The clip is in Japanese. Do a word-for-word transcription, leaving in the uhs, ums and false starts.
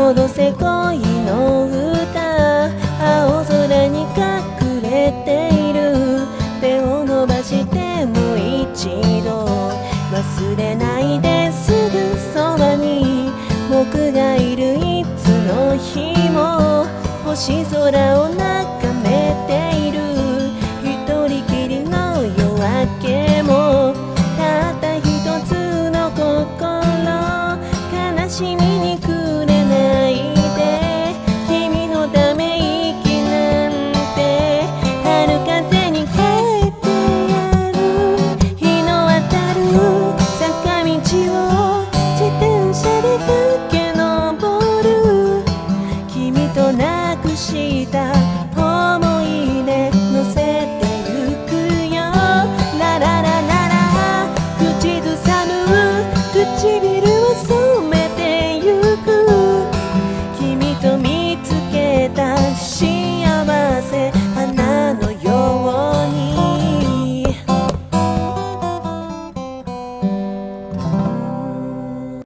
戻せ恋の歌、青空に隠れている。手を伸ばしてもう一度忘れないで、すぐそばに僕がいる。いつの日も星空